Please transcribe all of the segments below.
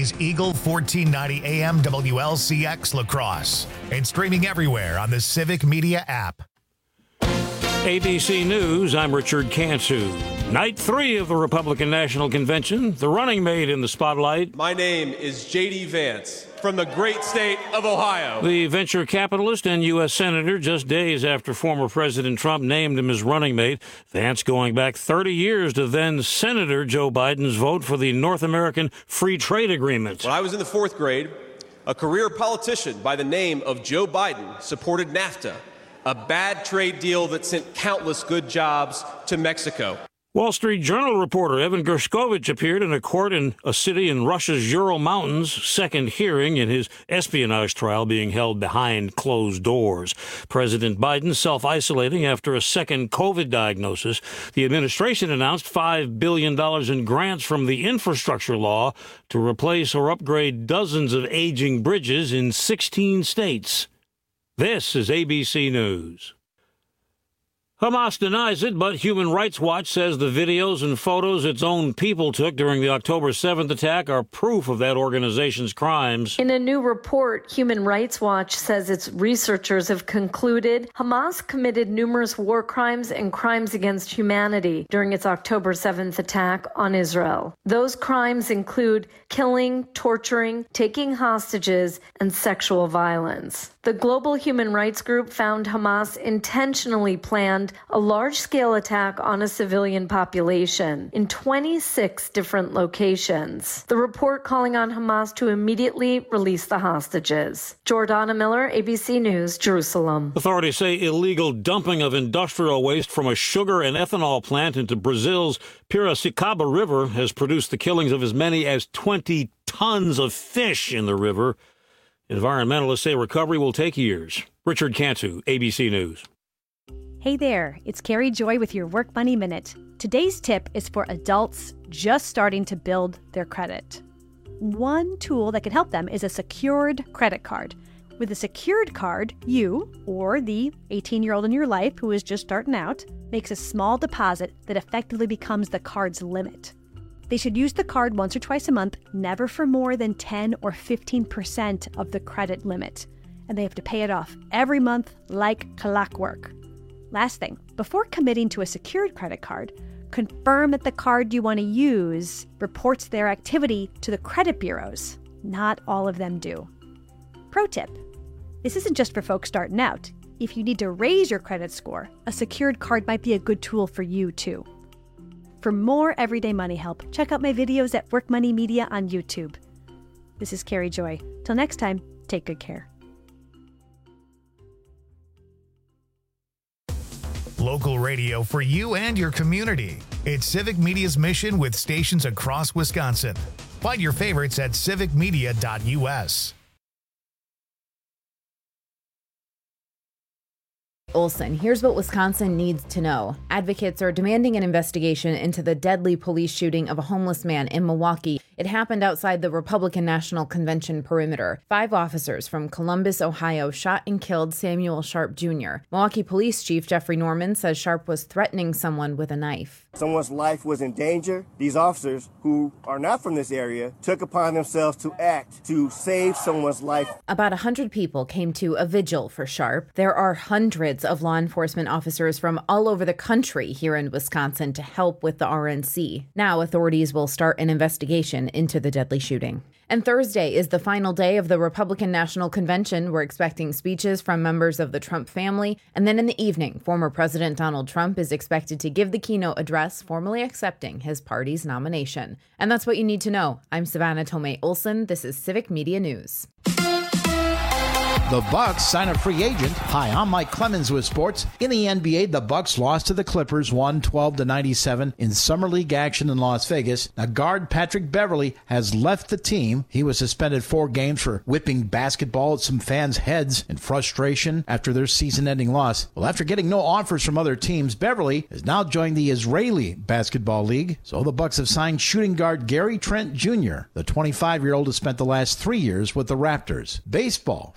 is Eagle 1490 AM WLCX La Crosse and streaming everywhere on the Civic Media app. ABC News, I'm Richard Cantu. Night 3 of the Republican National Convention, the running mate in the spotlight. My name is J.D. Vance from the great state of Ohio. The venture capitalist and U.S. Senator, just days after former President Trump named him his running mate. Vance going back 30 years to then Senator Joe Biden's vote for the North American Free Trade Agreement. When I was in the 4th grade, a career politician by the name of Joe Biden supported NAFTA, a bad trade deal that sent countless good jobs to Mexico. Wall Street Journal reporter Evan Gershkovich appeared in a court in a city in Russia's Ural Mountains, second hearing in his espionage trial being held behind closed doors. President Biden self-isolating after a second COVID diagnosis. The administration announced $5 billion in grants from the infrastructure law to replace or upgrade dozens of aging bridges in 16 states. This is ABC News. Hamas denies it, but Human Rights Watch says the videos and photos its own people took during the October 7th attack are proof of that organization's crimes. In a new report, Human Rights Watch says its researchers have concluded Hamas committed numerous war crimes and crimes against humanity during its October 7th attack on Israel. Those crimes include killing, torturing, taking hostages, and sexual violence. The Global Human Rights Group found Hamas intentionally planned a large-scale attack on a civilian population in 26 different locations. The report calling on Hamas to immediately release the hostages. Jordana Miller, ABC News, Jerusalem. Authorities say illegal dumping of industrial waste from a sugar and ethanol plant into Brazil's Piracicaba River has produced the killings of as many as 20 tons of fish in the river. Environmentalists say recovery will take years. Richard Cantu, ABC News. Hey there, it's Carrie Joy with your Work Money Minute. Today's tip is for adults just starting to build their credit. One tool that can help them is a secured credit card. With a secured card, you, or the 18-year-old in your life who is just starting out, makes a small deposit that effectively becomes the card's limit. They should use the card once or twice a month, never for more than 10 or 15% of the credit limit. And they have to pay it off every month like clockwork. Last thing, before committing to a secured credit card, confirm that the card you want to use reports their activity to the credit bureaus. Not all of them do. Pro tip, this isn't just for folks starting out. If you need to raise your credit score, a secured card might be a good tool for you too. For more everyday money help, check out my videos at Work Money Media on YouTube. This is Carrie Joy. Till next time, take good care. Local radio for you and your community. It's Civic Media's mission with stations across Wisconsin. Find your favorites at civicmedia.us. Olson, here's what Wisconsin needs to know. Advocates are demanding an investigation into the deadly police shooting of a homeless man in Milwaukee. It happened outside the Republican National Convention perimeter. 5 officers from Columbus, Ohio, shot and killed Samuel Sharp Jr. Milwaukee Police Chief Jeffrey Norman says Sharp was threatening someone with a knife. Someone's life was in danger. These officers, who are not from this area, took upon themselves to act to save someone's life. About 100 people came to a vigil for Sharp. There are hundreds of law enforcement officers from all over the country here in Wisconsin to help with the RNC. Now authorities will start an investigation into the deadly shooting. And Thursday is the final day of the Republican National Convention. We're expecting speeches from members of the Trump family. And then in the evening, former President Donald Trump is expected to give the keynote address, formally accepting his party's nomination. And that's what you need to know. I'm Savannah Tomei Olson. This is Civic Media News. The Bucks sign a free agent. Hi, I'm Mike Clemens with sports. In the NBA, the Bucks lost to the Clippers 112-97 in Summer League action in Las Vegas. Now, guard Patrick Beverley has left the team. He was suspended 4 games for whipping basketball at some fans' heads in frustration after their season-ending loss. Well, after getting no offers from other teams, Beverley has now joined the Israeli Basketball League. So the Bucks have signed shooting guard Gary Trent Jr. The 25-year-old has spent the last 3 years with the Raptors. Baseball for the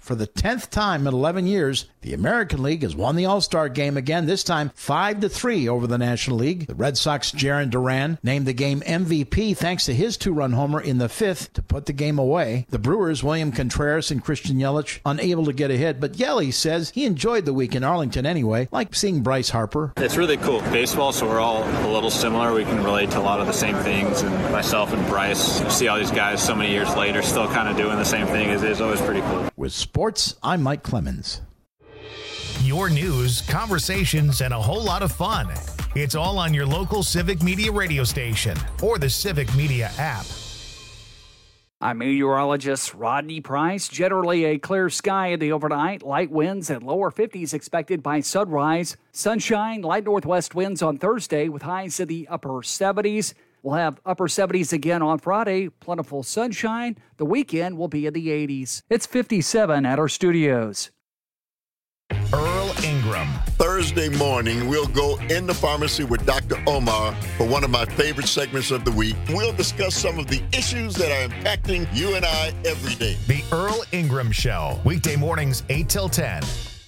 10th time in 11 years, the American League has won the All-Star game again, this time 5-3 over the National League. The Red Sox' Jarren Duran named the game MVP thanks to his 2-run homer in the 5th to put the game away. The Brewers' William Contreras and Christian Yelich unable to get a hit, but Yelly says he enjoyed the week in Arlington anyway, like seeing Bryce Harper. It's really cool. Baseball, so we're all a little similar. We can relate to a lot of the same things, and myself and Bryce, you see all these guys so many years later still kind of doing the same thing. It's always pretty cool. With sports, I'm Mike Clemens. Your news, conversations, and a whole lot of fun. It's all on your local Civic Media radio station or the Civic Media app. I'm meteorologist Rodney Price. Generally a clear sky in the overnight. Light winds and lower 50s expected by sunrise. Sunshine, light northwest winds on Thursday with highs in the upper 70s. We'll have upper 70s again on Friday. Plentiful sunshine. The weekend will be in the 80s. It's 57 at our studios. Earl Ingram. Thursday morning, we'll go in the pharmacy with Dr. Omar for one of my favorite segments of the week. We'll discuss some of the issues that are impacting you and I every day. The Earl Ingram Show. Weekday mornings, 8 till 10.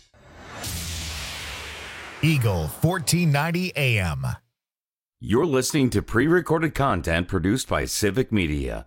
Eagle 1490 AM. You're listening to pre-recorded content produced by Civic Media.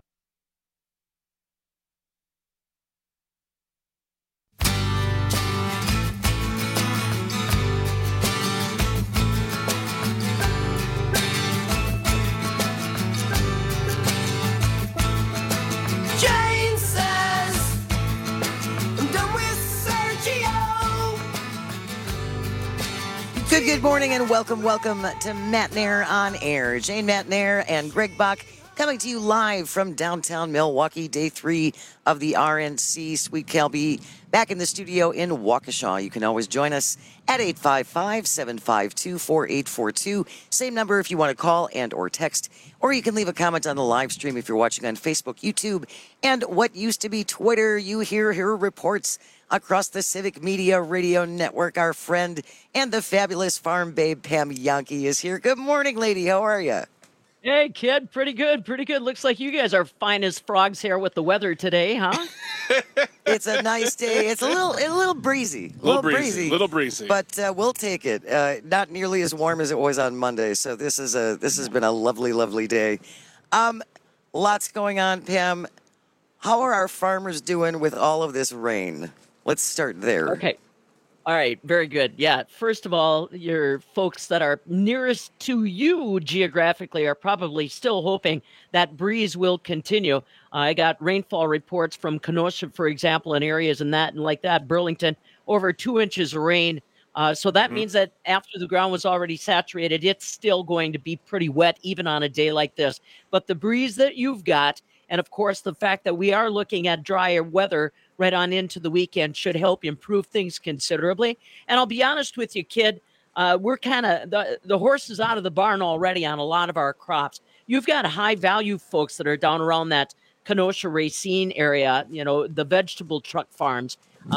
Good morning and welcome to Matt Nair on Air. Jane Matt Nair and Greg Bach coming to you live from downtown Milwaukee, day 3 of the RNC Sweet Calbee. Back in the studio in Waukesha. You can always join us at 855-752-4842. Same number if you want to call and or text, or you can leave a comment on the live stream if you're watching on Facebook, YouTube, and what used to be Twitter. You hear reports across the Civic Media Radio Network. Our friend and the fabulous farm babe, Pam Yankee, is here. Good morning, lady. How are you? Hey, kid. Pretty good. Looks like you guys are fine as frogs here with the weather today, huh? It's a nice day. It's a little breezy. Little breezy. But we'll take it. Not nearly as warm as it was on Monday. So this has been a lovely, lovely day. Lots going on, Pam. How are our farmers doing with all of this rain? Let's start there. Okay. All right. Very good. Yeah. First of all, your folks that are nearest to you geographically are probably still hoping that breeze will continue. I got rainfall reports from Kenosha, for example, in areas and like that, Burlington, over 2 inches of rain. So that means that after the ground was already saturated, it's still going to be pretty wet, even on a day like this. But the breeze that you've got, and of course, the fact that we are looking at drier weather right on into the weekend should help improve things considerably. And I'll be honest with you, kid, we're kind of, the horse is out of the barn already on a lot of our crops. You've got high value folks that are down around that Kenosha Racine area, the vegetable truck farms.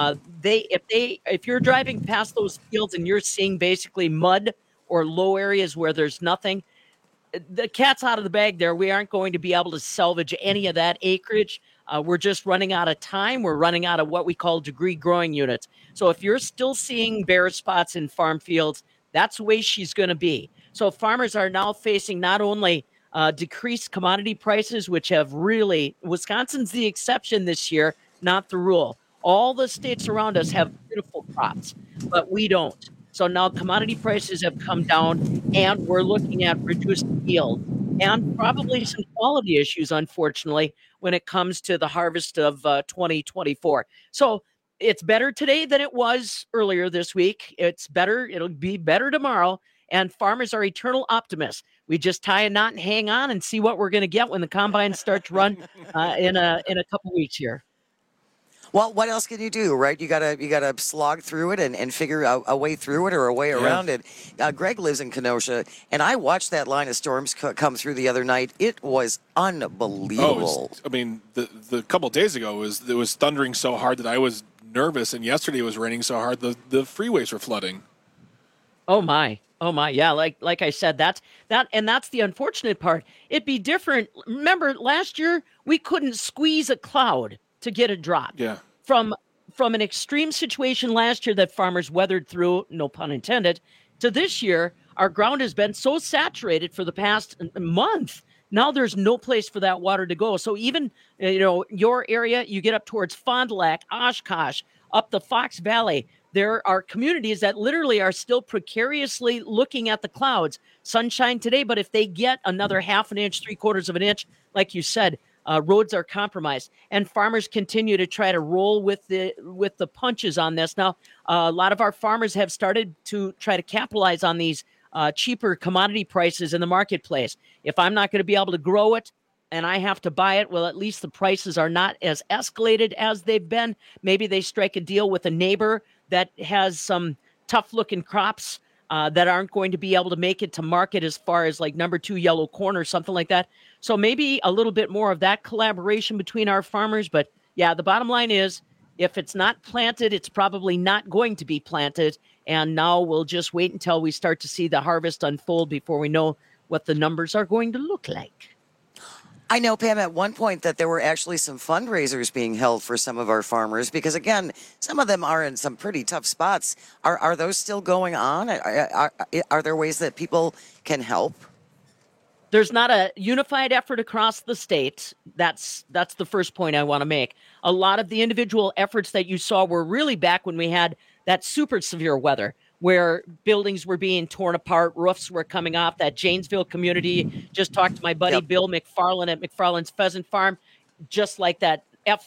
If you're driving past those fields and you're seeing basically mud or low areas where there's nothing, the cat's out of the bag there. We aren't going to be able to salvage any of that acreage. We're just running out of time. We're running out of what we call degree growing units. So if you're still seeing bare spots in farm fields, that's the way she's going to be. So farmers are now facing not only decreased commodity prices, which have really, Wisconsin's the exception this year, not the rule. All the states around us have beautiful crops, but we don't. So now commodity prices have come down, and we're looking at reduced yield and probably some quality issues, unfortunately, when it comes to the harvest of 2024. So it's better today than it was earlier this week. It's better. It'll be better tomorrow. And farmers are eternal optimists. We just tie a knot and hang on and see what we're going to get when the combine starts to run in a couple weeks here. Well, what else can you do, right? You gotta slog through it and figure out a way through it or a way around it. Greg lives in Kenosha, and I watched that line of storms come through the other night. It was unbelievable. The couple of days ago it was thundering so hard that I was nervous, and yesterday it was raining so hard the freeways were flooding. Oh my. Yeah, like I said, that's the unfortunate part. It'd be different. Remember last year we couldn't squeeze a cloud to get a drop. Yeah. From from an extreme situation last year that farmers weathered through, no pun intended, to this year, our ground has been so saturated for the past month. Now there's no place for that water to go. So even, your area, you get up towards Fond du Lac, Oshkosh, up the Fox Valley, there are communities that literally are still precariously looking at the clouds. Sunshine today, but if they get another half an inch, 3/4 of an inch, like you said, roads are compromised, and farmers continue to try to roll with the punches on this. Now, a lot of our farmers have started to try to capitalize on these cheaper commodity prices in the marketplace. If I'm not going to be able to grow it and I have to buy it, well, at least the prices are not as escalated as they've been. Maybe they strike a deal with a neighbor that has some tough-looking crops that aren't going to be able to make it to market, as far as like number 2 yellow corn or something like that. So maybe a little bit more of that collaboration between our farmers. But yeah, the bottom line is, if it's not planted, it's probably not going to be planted. And now we'll just wait until we start to see the harvest unfold before we know what the numbers are going to look like. I know, Pam, at one point that there were actually some fundraisers being held for some of our farmers because, again, some of them are in some pretty tough spots. Are those still going on? Are there ways that people can help? There's not a unified effort across the state. That's the first point I want to make. A lot of the individual efforts that you saw were really back when we had that super severe weather, where buildings were being torn apart, roofs were coming off. That Janesville community, just talked to my buddy Bill McFarland at McFarland's Pheasant Farm, just like that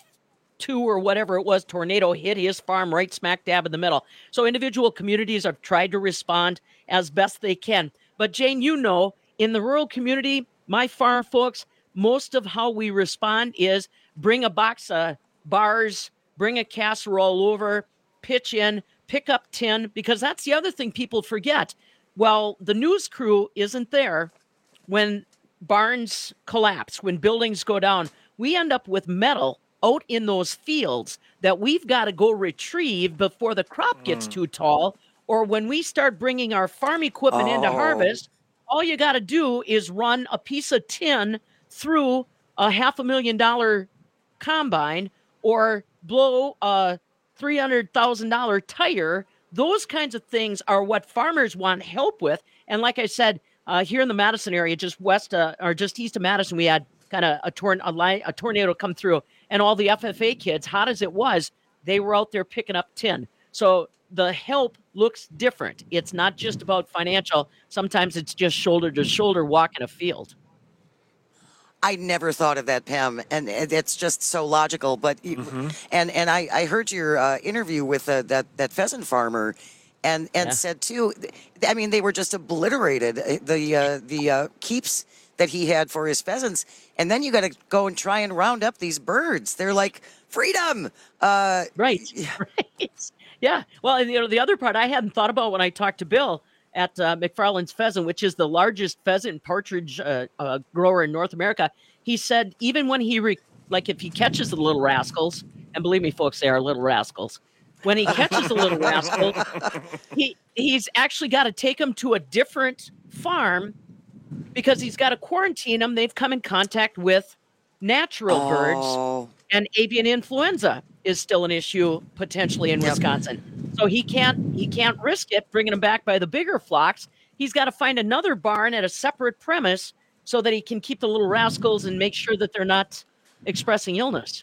F2 or whatever it was, tornado hit his farm right smack dab in the middle. So individual communities have tried to respond as best they can. But Jane, in the rural community, my farm folks, most of how we respond is bring a box of bars, bring a casserole over, pitch in, pick up tin, because that's the other thing people forget. Well, the news crew isn't there when barns collapse, when buildings go down. We end up with metal out in those fields that we've got to go retrieve before the crop gets too tall, or when we start bringing our farm equipment into harvest, all you got to do is run a piece of tin through a $500,000 combine or blow a $300,000 tire. Those kinds of things are what farmers want help with. And like I said, here in the Madison area, just east of Madison, we had kind of a tornado come through, and all the FFA kids, hot as it was, they were out there picking up tin. So the help looks different. It's not just about financial. Sometimes it's just shoulder to shoulder walking a field. I never thought of that, Pam, and it's just so logical. But and I heard your interview with that pheasant farmer, and said too. I mean, they were just obliterated. The keeps that he had for his pheasants, and then you got to go and try and round up these birds. They're like freedom, right? Yeah. Well, and, the other part I hadn't thought about when I talked to Bill at McFarland's Pheasant, which is the largest pheasant partridge grower in North America. He said even when if he catches the little rascals, and believe me, folks, they are little rascals. When he catches the little rascal, he's actually got to take them to a different farm because he's got to quarantine them. They've come in contact with natural birds, and avian influenza is still an issue potentially in Wisconsin. So he can't risk it bringing them back by the bigger flocks. He's got to find another barn at a separate premise so that he can keep the little rascals and make sure that they're not expressing illness.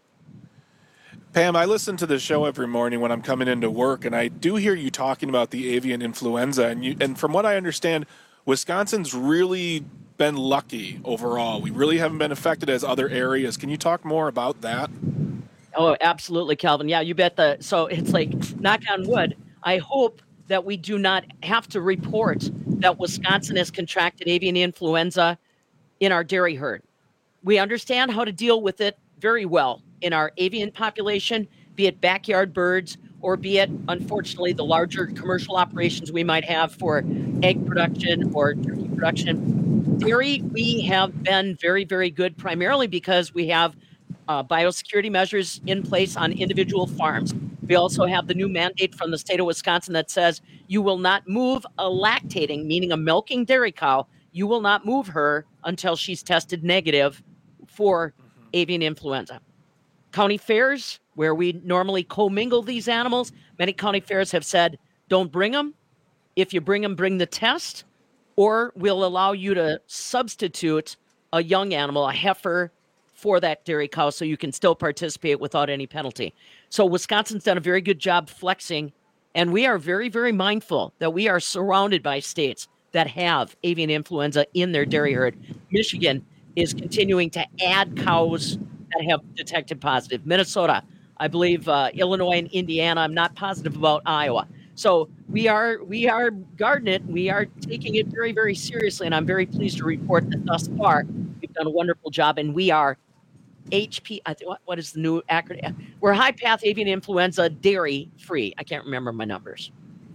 Pam, I listen to the show every morning when I'm coming into work, and I do hear you talking about the avian influenza. And from what I understand, Wisconsin's really been lucky overall. We really haven't been affected as other areas. Can you talk more about that? Oh, absolutely, Calvin. Yeah, you bet. So it's like, knock on wood, I hope that we do not have to report that Wisconsin has contracted avian influenza in our dairy herd. We understand how to deal with it very well in our avian population, be it backyard birds or be it, unfortunately, the larger commercial operations we might have for egg production or turkey production. Dairy, we have been very, very good, primarily because we have biosecurity measures in place on individual farms. We also have the new mandate from the state of Wisconsin that says you will not move a lactating, meaning a milking dairy cow. You will not move her until she's tested negative for avian influenza. County fairs, where we normally commingle these animals, many county fairs have said, don't bring them. If you bring them, bring the test, or we'll allow you to substitute a young animal, a heifer, for that dairy cow so you can still participate without any penalty. So Wisconsin's done a very good job flexing, and we are very, very mindful that we are surrounded by states that have avian influenza in their dairy herd. Michigan is continuing to add cows that have detected positive. Minnesota, I believe, Illinois and Indiana. I'm not positive about Iowa. So we are guarding it. We are taking it very, very seriously, and I'm very pleased to report that thus far we've done a wonderful job, and we are HP. What is the new acronym? We're high path avian influenza dairy free. I can't remember my numbers.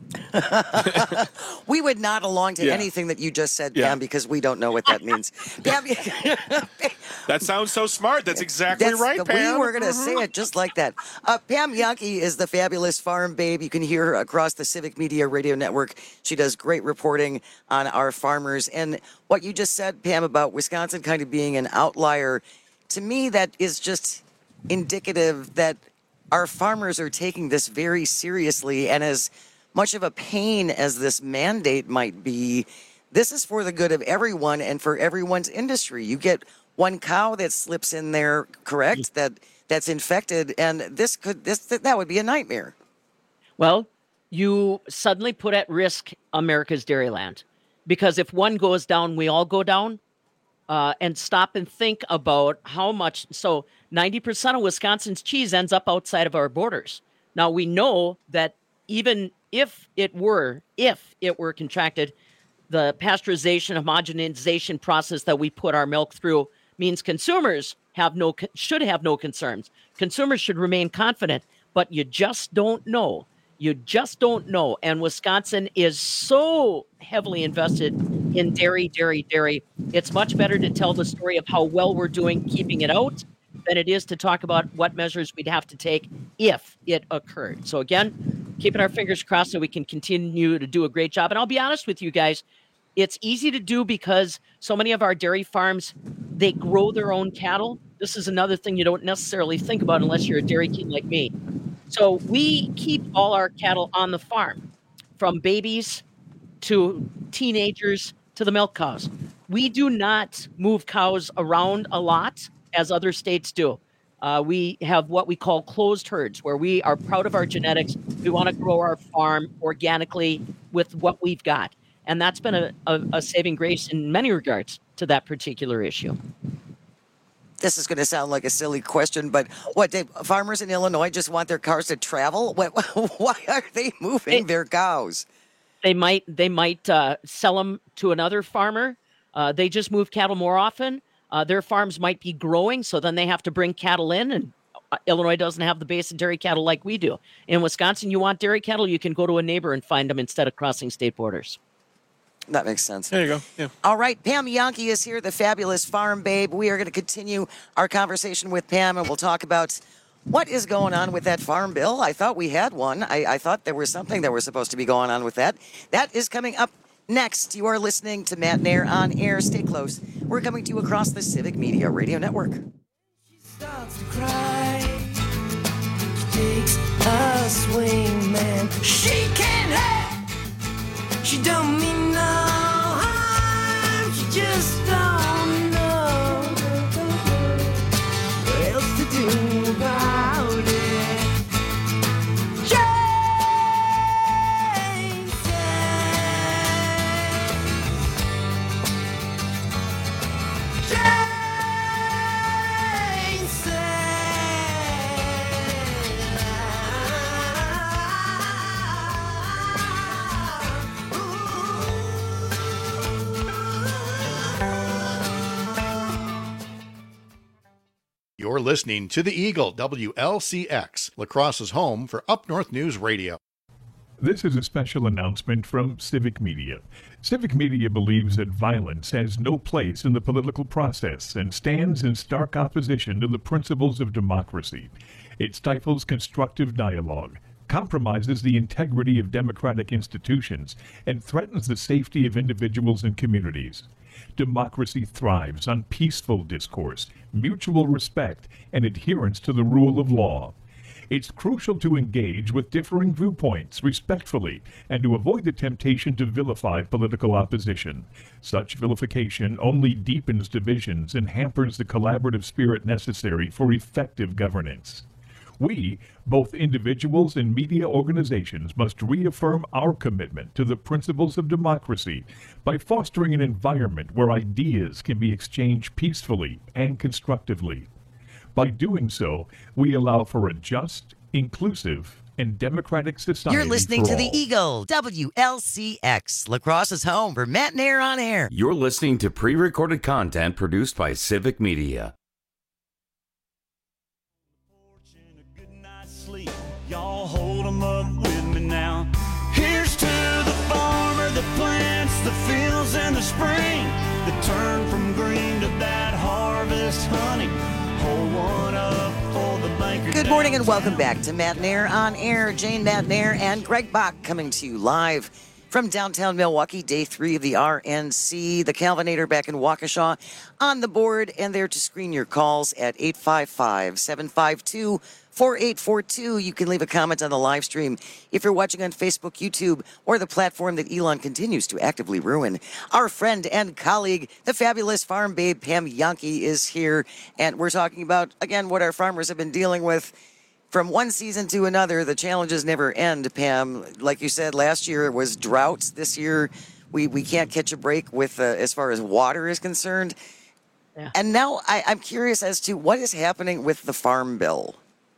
We would nod along to anything that you just said, Pam, because we don't know what that means. Pam, that sounds so smart. That's exactly right, Pam. We were going to say it just like that. Pam Jahnke is the fabulous farm babe. You can hear her across the Civic Media Radio Network. She does great reporting on our farmers. And what you just said, Pam, about Wisconsin kind of being an outlier, to me, that is just indicative that our farmers are taking this very seriously, and as much of a pain as this mandate might be, this is for the good of everyone and for everyone's industry. You get one cow that slips in there, correct, that's infected, and that would be a nightmare. Well, you suddenly put at risk America's dairyland, because if one goes down, we all go down. And stop and think about how much. So 90% of Wisconsin's cheese ends up outside of our borders. Now, we know that even if it were contracted, the pasteurization, homogenization process that we put our milk through means consumers should have no concerns. Consumers should remain confident, but you just don't know. You just don't know. And Wisconsin is so heavily invested in dairy. It's much better to tell the story of how well we're doing keeping it out than it is to talk about what measures we'd have to take if it occurred. So again, keeping our fingers crossed so we can continue to do a great job. And I'll be honest with you guys, it's easy to do because so many of our dairy farms, they grow their own cattle. This is another thing you don't necessarily think about unless you're a dairy kid like me. So we keep all our cattle on the farm, from babies to teenagers to the milk cows. We do not move cows around a lot as other states do. We have what we call closed herds, where we are proud of our genetics. We want to grow our farm organically with what we've got. And that's been a saving grace in many regards to that particular issue. This is going to sound like a silly question, but farmers in Illinois just want their cars to travel? Why are they moving their cows? They might sell them to another farmer. They just move cattle more often. Their farms might be growing, so then they have to bring cattle in, and Illinois doesn't have the base of dairy cattle like we do. In Wisconsin, you want dairy cattle, you can go to a neighbor and find them instead of crossing state borders. That makes sense. There you go. Yeah. All right, Pam Jahnke is here, the fabulous farm babe. We are going to continue our conversation with Pam, and we'll talk about what is going on with that farm bill. I thought we had one. I thought there was something that was supposed to be going on with that. That is coming up next. You are listening to Matt Nair on air. Stay close. We're coming to you across the Civic Media Radio Network. She starts to cry. She takes a swing, man. She can't help. She don't mean no harm. She just don't know what else to do about it. Jane You're listening to the Eagle, WLCX, La Crosse's home for Up North News Radio. This is a special announcement from Civic Media. Civic Media believes that violence has no place in the political process and stands in stark opposition to the principles of democracy. It stifles constructive dialogue, compromises the integrity of democratic institutions, and threatens the safety of individuals and communities. Democracy thrives on peaceful discourse, mutual respect, and adherence to the rule of law. It's crucial to engage with differing viewpoints respectfully and to avoid the temptation to vilify political opposition. Such vilification only deepens divisions and hampers the collaborative spirit necessary for effective governance. We, both individuals and media organizations, must reaffirm our commitment to the principles of democracy by fostering an environment where ideas can be exchanged peacefully and constructively. By doing so, we allow for a just, inclusive, and democratic society. You're listening to The Eagle, WLCX, La Crosse's home for Matt and Air on Air. You're listening to pre-recorded content produced by Civic Media. Y'all hold 'em up with me now. Here's to the farmer that plants the fields in the spring, that turn from green to that harvest honey. Hold one up for the banker. Good morning and welcome back to Matt and Air on Air. Jane Matt and Air and Greg Bach coming to you live from downtown Milwaukee, day 3 of the RNC. The Calvinator back in Waukesha on the board and there to screen your calls at 855-752-4842. You can leave a comment on the live stream if you're watching on Facebook, YouTube, or the platform that Elon continues to actively ruin. Our friend and colleague, the fabulous farm babe, Pam Jahnke, is here, and we're talking about, again, what our farmers have been dealing with from one season to another. The challenges never end, Pam. Like you said, last year it was droughts. This year we can't catch a break with as far as water is concerned. Yeah. And now I'm curious as to what is happening with the Farm Bill.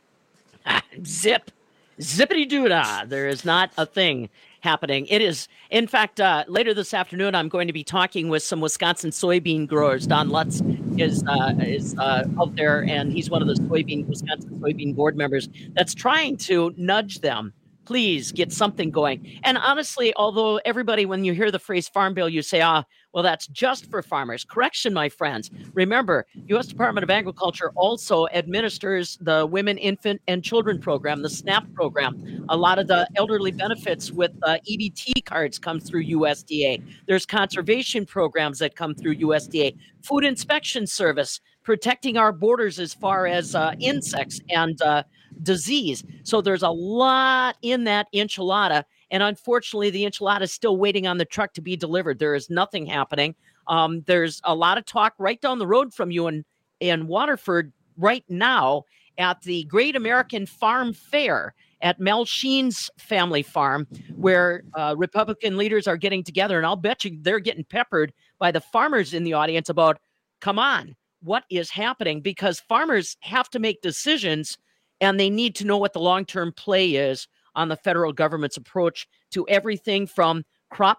Zippity-doo-dah. There is not a thing happening. It is, in fact, later this afternoon, I'm going to be talking with some Wisconsin soybean growers. Don Lutz is out there, and he's one of the Wisconsin soybean board members that's trying to nudge them. Please get something going. And honestly, although everybody, when you hear the phrase Farm Bill, you say, well, that's just for farmers. Correction, my friends. Remember, U.S. Department of Agriculture also administers the Women, Infant, and Children program, the SNAP program. A lot of the elderly benefits with EBT cards come through USDA. There's conservation programs that come through USDA. Food Inspection Service, protecting our borders as far as insects and disease. So there's a lot in that enchilada. And unfortunately, the enchilada is still waiting on the truck to be delivered. There is nothing happening. There's a lot of talk right down the road from you in Waterford right now at the Great American Farm Fair at Mel Sheen's family farm, where Republican leaders are getting together. And I'll bet you they're getting peppered by the farmers in the audience about, come on, what is happening? Because farmers have to make decisions, and they need to know what the long-term play is on the federal government's approach to everything from crop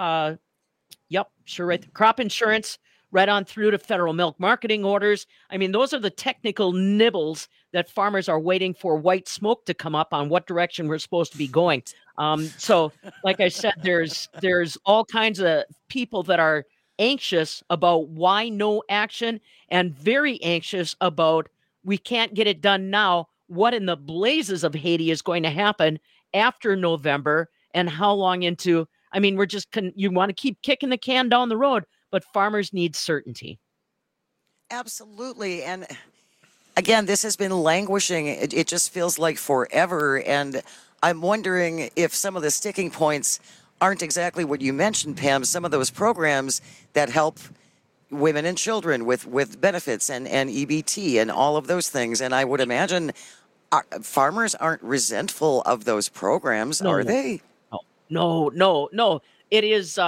insurance right on through to federal milk marketing orders. I mean, those are the technical nibbles that farmers are waiting for white smoke to come up on what direction we're supposed to be going. So, like I said, there's all kinds of people that are anxious about why no action and very anxious about we can't get it done now. What in the blazes of Haiti is going to happen after November and how long into, I mean, you want to keep kicking the can down the road, but farmers need certainty. Absolutely. And again, this has been languishing. It just feels like forever. And I'm wondering if some of the sticking points aren't exactly what you mentioned, Pam, some of those programs that help women and children with benefits and EBT and all of those things. And I would imagine farmers aren't resentful of those programs, are they? No. It is,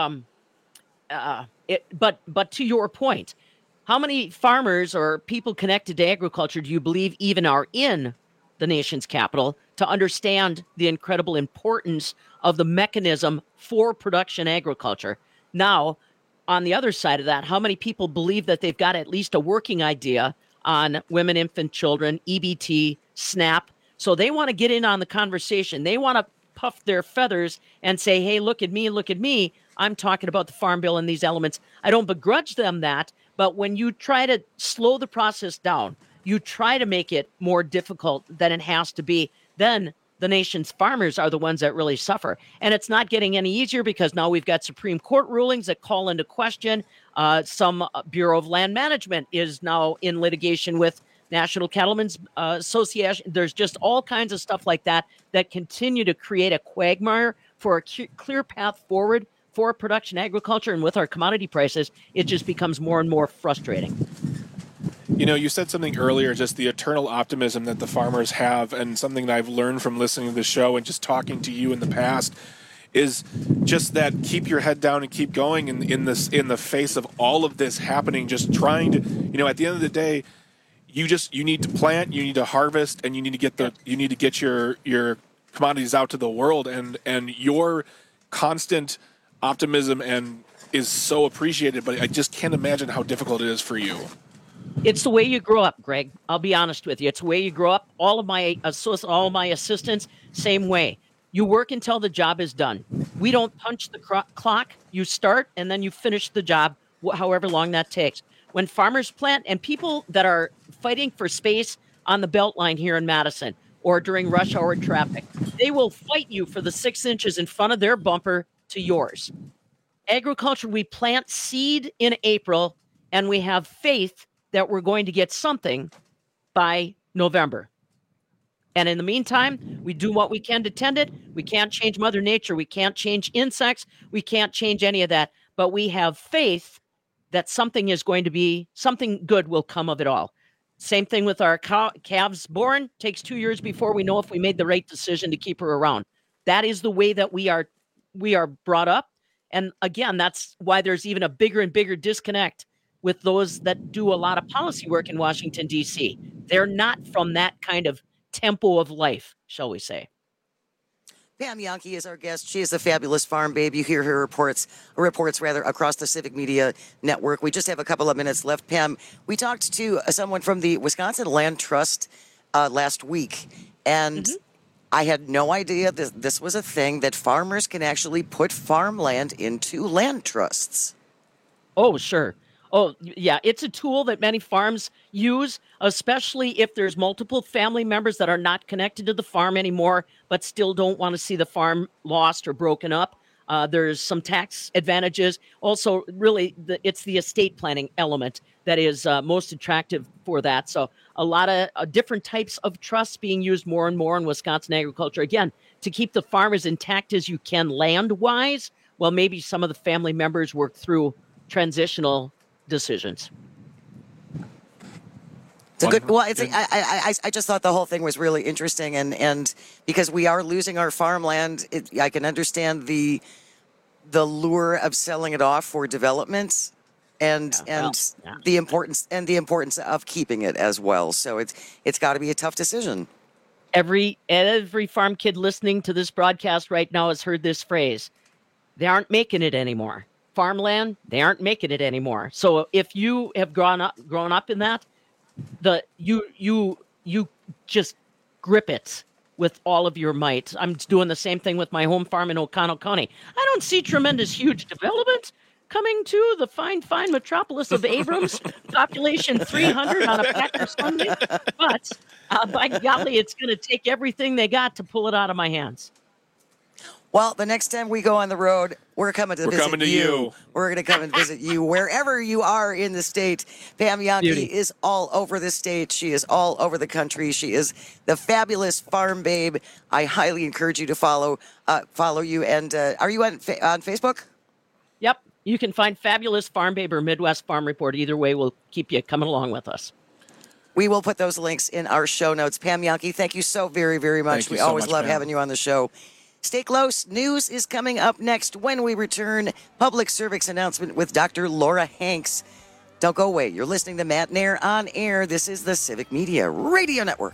but to your point, how many farmers or people connected to agriculture do you believe even are in the nation's capital to understand the incredible importance of the mechanism for production agriculture? Now, on the other side of that, how many people believe that they've got at least a working idea on women, infant, children, EBT, SNAP? So they want to get in on the conversation. They want to puff their feathers and say, hey, look at me. I'm talking about the Farm Bill and these elements. I don't begrudge them that, but when you try to slow the process down, you try to make it more difficult than it has to be, then the nation's farmers are the ones that really suffer. And it's not getting any easier because now we've got Supreme Court rulings that call into question. Some Bureau of Land Management is now in litigation with National Cattlemen's Association. There's just all kinds of stuff like that continue to create a quagmire for a clear path forward for production agriculture. And with our commodity prices, it just becomes more and more frustrating. You know, you said something earlier, just the eternal optimism that the farmers have, and something that I've learned from listening to the show and just talking to you in the past is just that keep your head down and keep going in the face of all of this happening, just trying to, you know, at the end of the day, you need to plant, you need to harvest, and you need to get your commodities out to the world, and your constant optimism and is so appreciated, but I just can't imagine how difficult it is for you. It's the way you grow up, Greg. I'll be honest with you. It's the way you grow up. All of my assistants, same way. You work until the job is done. We don't punch the clock. You start and then you finish the job, however long that takes. When farmers plant, and people that are fighting for space on the Beltline here in Madison or during rush hour traffic, they will fight you for the 6 inches in front of their bumper to yours. Agriculture, we plant seed in April, and we have faith that we're going to get something by November. And in the meantime, we do what we can to tend it. We can't change Mother Nature. We can't change insects. We can't change any of that. But we have faith that something good will come of it all. Same thing with our calves born. Takes 2 years before we know if we made the right decision to keep her around. That is the way that we are brought up. And again, that's why there's even a bigger and bigger disconnect with those that do a lot of policy work in Washington, D.C. They're not from that kind of tempo of life, shall we say. Pam Jahnke is our guest. She is a fabulous farm babe. You hear her reports across the Civic Media Network. We just have a couple of minutes left. Pam, we talked to someone from the Wisconsin Land Trust last week, and I had no idea this was a thing that farmers can actually put farmland into land trusts. Oh, sure. Oh, yeah, it's a tool that many farms use, especially if there's multiple family members that are not connected to the farm anymore, but still don't want to see the farm lost or broken up. There's some tax advantages. Also, really, it's the estate planning element that is most attractive for that. So a lot of different types of trusts being used more and more in Wisconsin agriculture. Again, to keep the farm as intact as you can land-wise, while maybe some of the family members work through transitional decisions. It's a good. Well, I just thought the whole thing was really interesting, and because we are losing our farmland, I can understand the lure of selling it off for development, and the importance of keeping it as well. So it's got to be a tough decision. Every farm kid listening to this broadcast right now has heard this phrase: "They aren't making it anymore." Farmland, they aren't making it anymore. So if you have grown up in that, you just grip it with all of your might. I'm doing the same thing with my home farm in O'Connell County. I don't see tremendous huge development coming to the fine metropolis of Abrams, population 300 on a Packer Sunday. But by golly, it's going to take everything they got to pull it out of my hands. Well, the next time we go on the road, we're coming to visit you. We're going to come and visit you wherever you are in the state. Pam Jahnke is all over the state. She is all over the country. She is the fabulous farm babe. I highly encourage you to follow you. And are you on Facebook? Yep. You can find Fabulous Farm Babe or Midwest Farm Report. Either way, we'll keep you coming along with us. We will put those links in our show notes. Pam Jahnke, thank you so very, very much. We always love having you on the show. Stay close. News is coming up next when we return. Public service announcement with Dr. Laura Hanks. Don't go away. You're listening to Matt Nair on Air. This is the Civic Media Radio Network.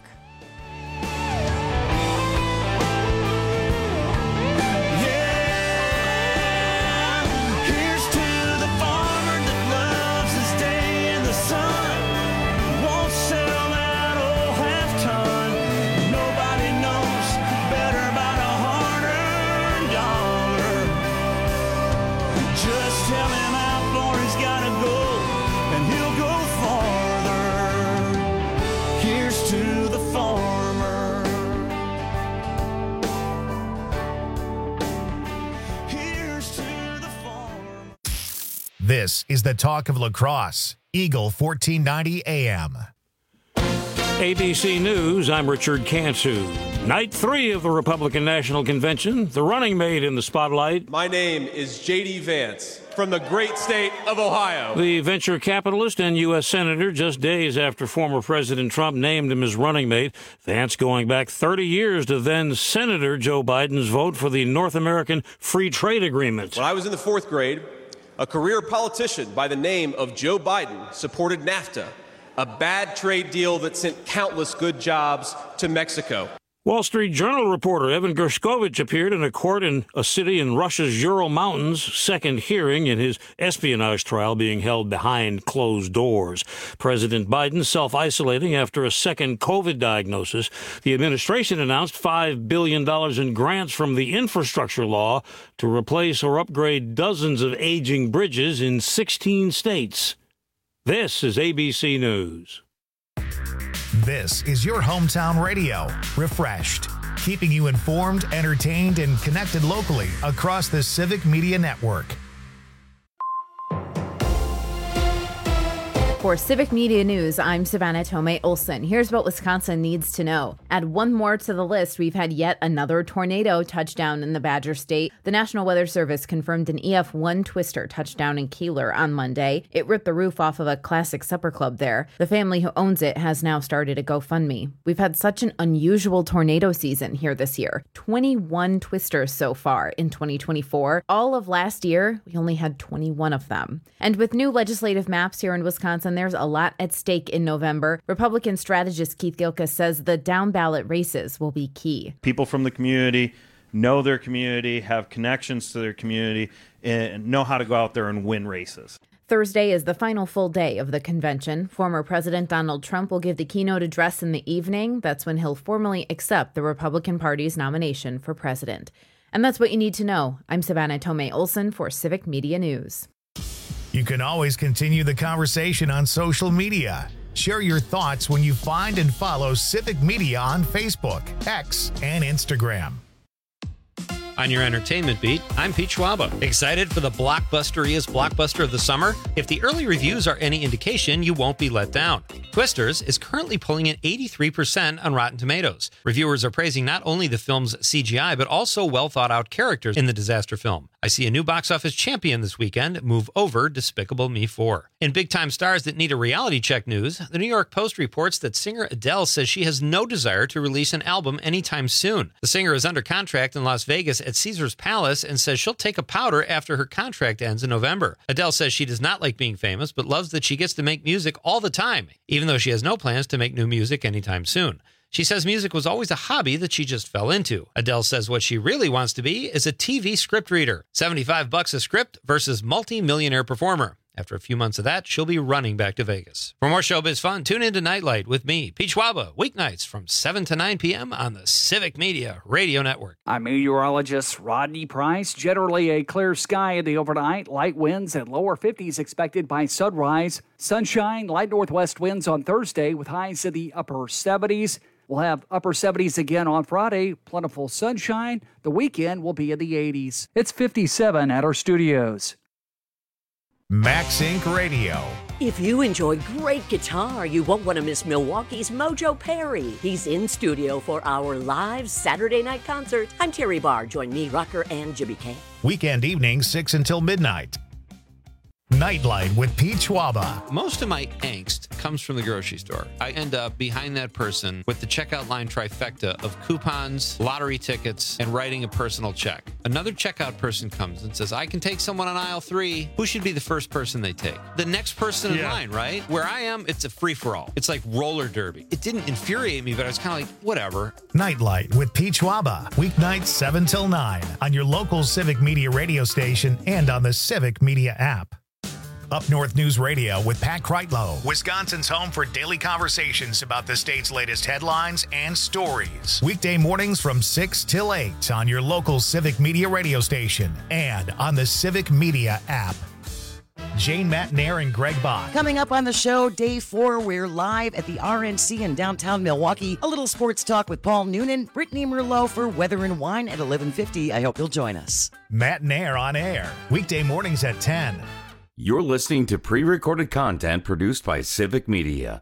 To the This is the talk of La Crosse, Eagle 1490 AM. ABC News, I'm Richard Cantu. Night 3 of the Republican National Convention, the running mate in the spotlight. My name is J.D. Vance from the great state of Ohio. The venture capitalist and U.S. Senator, just days after former President Trump named him his running mate. Vance going back 30 years to then Senator Joe Biden's vote for the North American Free Trade Agreement. When I was in the 4th grade, a career politician by the name of Joe Biden supported NAFTA, a bad trade deal that sent countless good jobs to Mexico. Wall Street Journal reporter Evan Gershkovich appeared in a court in a city in Russia's Ural Mountains, second hearing in his espionage trial being held behind closed doors. President Biden self-isolating after a second COVID diagnosis. The administration announced $5 billion in grants from the infrastructure law to replace or upgrade dozens of aging bridges in 16 states. This is ABC News. This is your hometown radio, refreshed, keeping you informed, entertained, and connected locally across the Civic Media Network. For Civic Media News, I'm Savannah Tomei Olson. Here's what Wisconsin needs to know. Add one more to the list, we've had yet another tornado touchdown in the Badger State. The National Weather Service confirmed an EF1 twister touchdown in Keeler on Monday. It ripped the roof off of a classic supper club there. The family who owns it has now started a GoFundMe. We've had such an unusual tornado season here this year. 21 twisters so far in 2024. All of last year, we only had 21 of them. And with new legislative maps here in Wisconsin, there's a lot at stake in November. Republican strategist Keith Gilkes says the down-ballot races will be key. People from the community know their community, have connections to their community, and know how to go out there and win races. Thursday is the final full day of the convention. Former President Donald Trump will give the keynote address in the evening. That's when he'll formally accept the Republican Party's nomination for president. And that's what you need to know. I'm Savannah Tomei Olson for Civic Media News. You can always continue the conversation on social media. Share your thoughts when you find and follow Civic Media on Facebook, X, and Instagram. On your entertainment beat, I'm Pete Schwaba. Excited for the blockbusteriest blockbuster of the summer? If the early reviews are any indication, you won't be let down. Twisters is currently pulling at 83% on Rotten Tomatoes. Reviewers are praising not only the film's CGI, but also well-thought-out characters in the disaster film. I see a new box office champion this weekend move over Despicable Me 4. In big-time stars that need a reality check news, the New York Post reports that singer Adele says she has no desire to release an album anytime soon. The singer is under contract in Las Vegas at Caesar's Palace and says she'll take a powder after her contract ends in November. Adele says she does not like being famous, but loves that she gets to make music all the time, even though she has no plans to make new music anytime soon. She says music was always a hobby that she just fell into. Adele says what she really wants to be is a TV script reader. $75 a script versus multi-millionaire performer. After a few months of that, she'll be running back to Vegas. For more showbiz fun, tune into Nightlight with me, Pete Schwaba, weeknights from 7 to 9 p.m. on the Civic Media Radio Network. I'm meteorologist Rodney Price. Generally a clear sky in the overnight. Light winds and lower 50s expected by sunrise. Sunshine, light northwest winds on Thursday with highs in the upper 70s. We'll have upper 70s again on Friday. Plentiful sunshine. The weekend will be in the 80s. It's 57 at our studios. Max Inc. Radio. If you enjoy great guitar, you won't want to miss Milwaukee's Mojo Perry. He's in studio for our live Saturday night concert. I'm Terry Barr. Join me, Rucker, and Jimmy K. Weekend evenings, 6 until midnight. Nightlight with Pete Schwaba. Most of my angst comes from the grocery store. I end up behind that person with the checkout line trifecta of coupons, lottery tickets, and writing a personal check. Another checkout person comes and says, I can take someone on aisle 3. Who should be the first person they take? The next person in line, right? Where I am, it's a free-for-all. It's like roller derby. It didn't infuriate me, but I was kind of like, whatever. Nightlight with Pete Schwaba. Weeknights 7 till 9 on your local Civic Media radio station and on the Civic Media app. Up North News Radio with Pat Kreitlow, Wisconsin's home for daily conversations about the state's latest headlines and stories. Weekday mornings from 6 till 8 on your local Civic Media radio station and on the Civic Media app. Jane Matnair and Greg Bach. Coming up on the show, day 4, we're live at the RNC in downtown Milwaukee. A little sports talk with Paul Noonan, Brittany Merlot for Weather and Wine at 11:50. I hope you'll join us. Matnair on air, weekday mornings at 10. You're listening to pre-recorded content produced by Civic Media.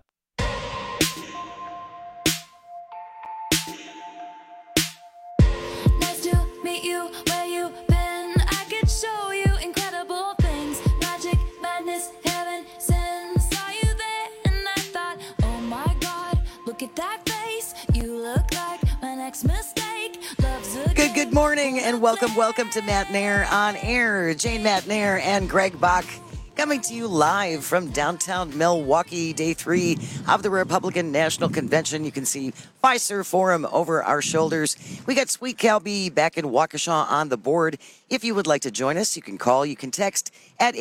Nice to meet you, where you been? I could show you incredible things. Magic, madness, heaven, sin. Saw you there and I thought, oh my God, look at that face. You look like my next mistake. Love's a Good morning and welcome to Matt Nair on Air. Jane Matt Nair and Greg Bach coming to you live from downtown Milwaukee, day 3 of the Republican National Convention. You can see Fiserv Forum over our shoulders. We got Sweet Cal B back in Waukesha on the board. If you would like to join us, you can call, you can text at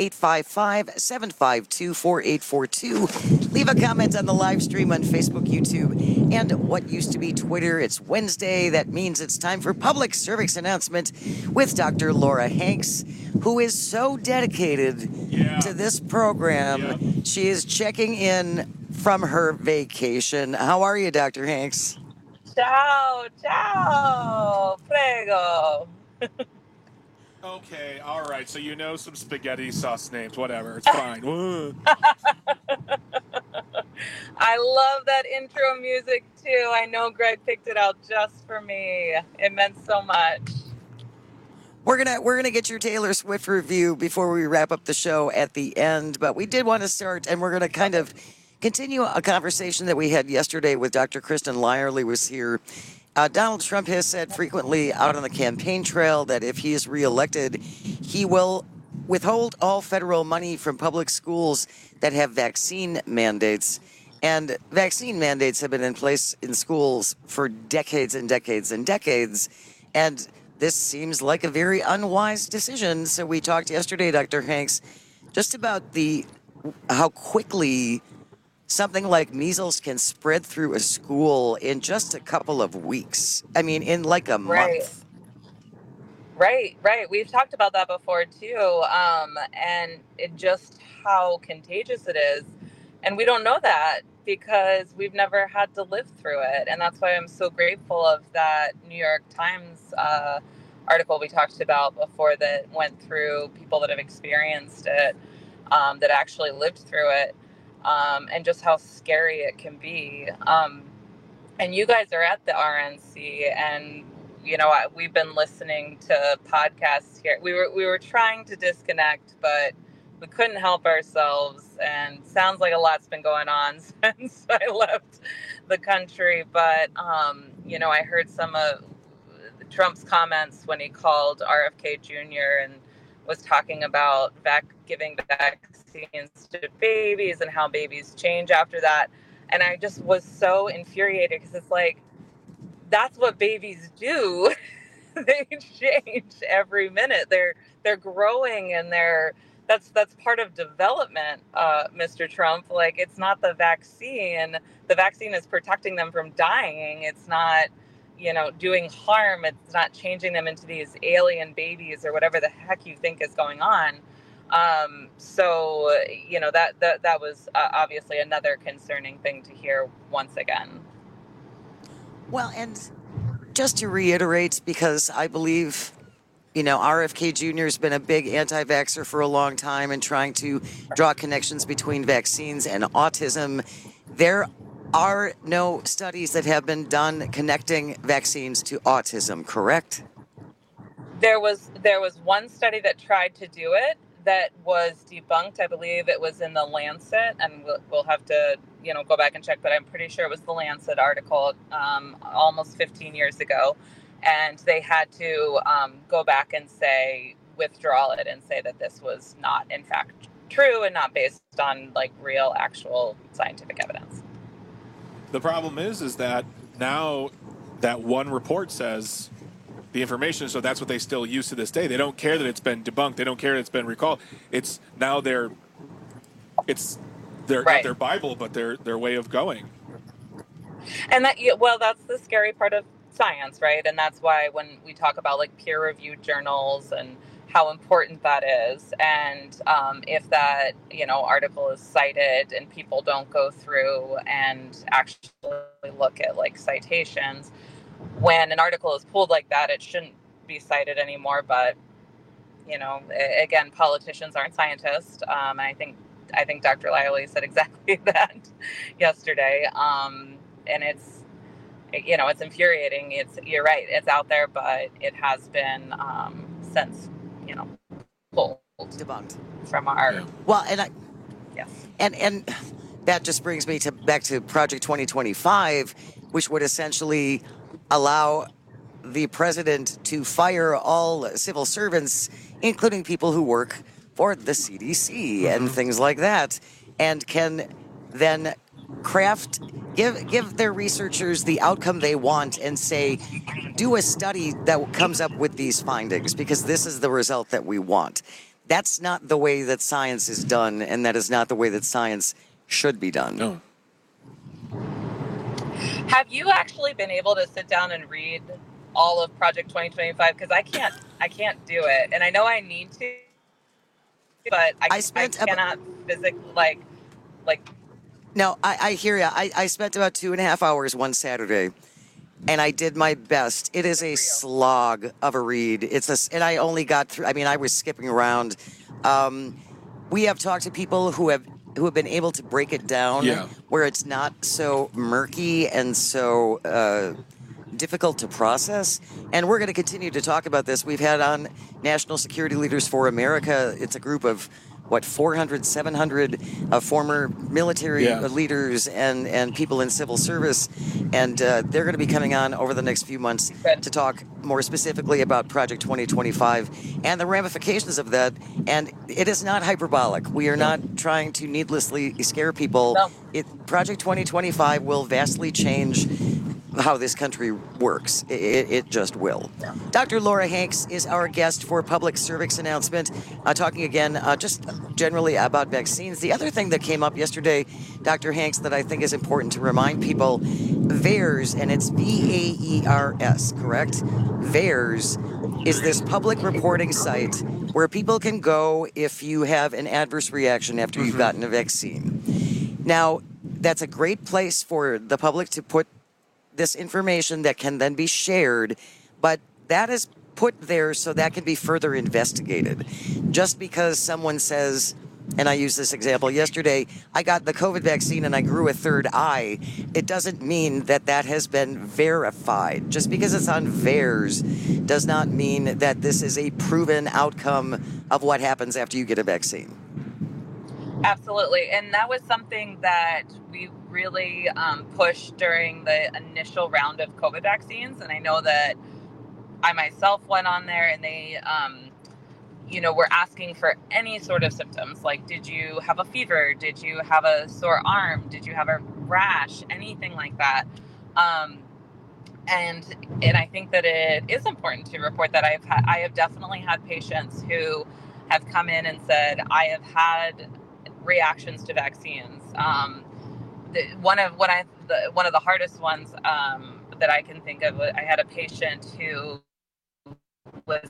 855-752-4842. Leave a comment on the live stream on Facebook, YouTube, and what used to be Twitter. It's Wednesday. That means it's time for public service announcement with Dr. Laura Hanks, who is so dedicated to this program. She is checking in from her vacation. How are you, Dr. Hanks? Ciao, prego. Okay, all right. So you know some spaghetti sauce names, whatever. It's fine. I love that intro music too. I know Greg picked it out just for me. It meant so much. We're gonna get your Taylor Swift review before we wrap up the show at the end, but we did want to start, and we're gonna kind of continue a conversation that we had yesterday with Dr. Kristen Lyerly was here. Donald Trump has said frequently out on the campaign trail that if he is reelected, he will withhold all federal money from public schools that have vaccine mandates. And vaccine mandates have been in place in schools for decades and decades and decades. And this seems like a very unwise decision. So we talked yesterday, Dr. Hanks, just about how quickly something like measles can spread through a school in just a couple of weeks. I mean, in like a month. Right. We've talked about that before too, and just how contagious it is. And we don't know that because we've never had to live through it. And that's why I'm so grateful of that New York Times article we talked about before that went through people that have experienced it, that actually lived through it. And just how scary it can be. And you guys are at the RNC, and we've been listening to podcasts here. We were trying to disconnect, but we couldn't help ourselves. And sounds like a lot's been going on since I left the country. But I heard some of Trump's comments when he called RFK Jr. and was talking about giving vaccines to babies and how babies change after that. And I just was so infuriated because it's like, that's what babies do. They change every minute. They're growing and that's part of development, Mr. Trump. Like, it's not the vaccine. The vaccine is protecting them from dying. It's not, doing harm. It's not changing them into these alien babies or whatever the heck you think is going on. So that was obviously another concerning thing to hear once again. Well, and just to reiterate, because I believe, RFK Jr. has been a big anti-vaxxer for a long time and trying to draw connections between vaccines and autism. There are no studies that have been done connecting vaccines to autism, correct? There was one study that tried to do it that was debunked. I believe it was in the Lancet, and we'll have to go back and check, but I'm pretty sure it was the Lancet article almost 15 years ago, and they had to go back and withdraw it and say that this was not in fact true and not based on real actual scientific evidence. The problem is that now that one report says the information, so that's what they still use to this day. They don't care that it's been debunked. They don't care that it's been recalled. It's now not their Bible, but their way of going. And that's the scary part of science, right? And that's why when we talk about peer-reviewed journals and how important that is, and if that article is cited and people don't go through and actually look at citations, when an article is pulled like that, it shouldn't be cited anymore. But Again, politicians aren't scientists. And I think Dr. Lively said exactly that yesterday. And it's infuriating. You're right. It's out there, but it has been since, pulled, debunked from our. Well, yes. And that just brings me back to Project 2025, which would essentially allow the president to fire all civil servants, including people who work for the CDC and things like that, and can then give their researchers the outcome they want and say, do a study that comes up with these findings because this is the result that we want. That's not the way that science is done, and that is not the way that science should be done. No. Have you actually been able to sit down and read all of Project 2025? Because I can't do it, and I know I need to, but I cannot physically like. No, I hear you. I spent about 2.5 hours one Saturday, and I did my best. It is a slog of a read. And I only got through. I mean, I was skipping around. We have talked to people who have been able to break it down, where it's not so murky and so difficult to process. And we're going to continue to talk about this. We've had on National Security Leaders for America. It's a group of 400, 700 former military leaders and people in civil service. And they're going to be coming on over the next few months to talk more specifically about Project 2025 and the ramifications of that. And it is not hyperbolic. We are not trying to needlessly scare people. No. Project 2025 will vastly change how this country works. It just will. Yeah. Dr. Laura Hanks is our guest for Public Cervix Announcement, talking again just generally about vaccines. The other thing that came up yesterday, Dr. Hanks, that I think is important to remind people, VAERS, and it's VAERS, correct? VAERS is this public reporting site where people can go if you have an adverse reaction after you've gotten a vaccine. Now, that's a great place for the public to put this information that can then be shared, but that is put there so that can be further investigated. Just because someone says, and I used this example yesterday, I got the COVID vaccine and I grew a third eye, it doesn't mean that that has been verified. Just because it's on VAERS does not mean that this is a proven outcome of what happens after you get a vaccine. Absolutely. And that was something that we really pushed during the initial round of COVID vaccines. And I know that I myself went on there and they, were asking for any sort of symptoms. Like, did you have a fever? Did you have a sore arm? Did you have a rash? Anything like that. And I think that it is important to report that I have definitely had patients who have come in and said, I have had reactions to vaccines. One of the hardest ones that I can think of, I had a patient who was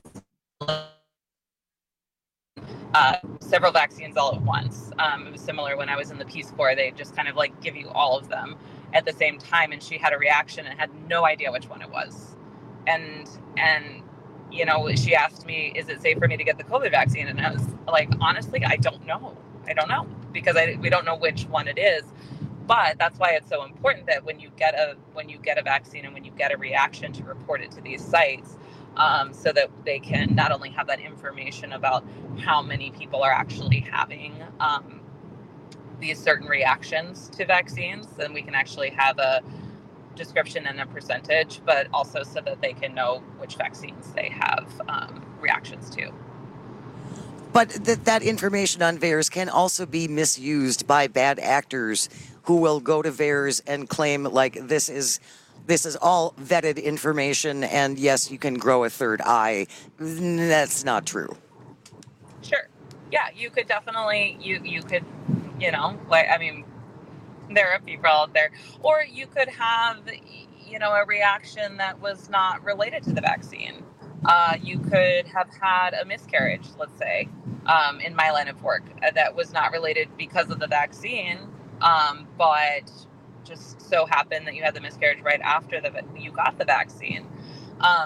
several vaccines all at once. It was similar when I was in the Peace Corps. They just kind of like give you all of them at the same time, and she had a reaction and had no idea which one it was. And she asked me, is it safe for me to get the COVID vaccine? And I was like, honestly, I don't know because we don't know which one it is. But that's why it's so important that when you get a vaccine and when you get a reaction, to report it to these sites, so that they can not only have that information about how many people are actually having these certain reactions to vaccines, then we can actually have a description and a percentage, but also so that they can know which vaccines they have reactions to. But that information on VAERS can also be misused by bad actors who will go to VAERS and claim like this is all vetted information, and yes, you can grow a third eye. That's not true. Sure. Yeah, you could definitely, you could, there are people out there, or you could have, a reaction that was not related to the vaccine. You could have had a miscarriage, let's say, in my line of work, that was not related because of the vaccine, but just so happened that you had the miscarriage right after you got the vaccine.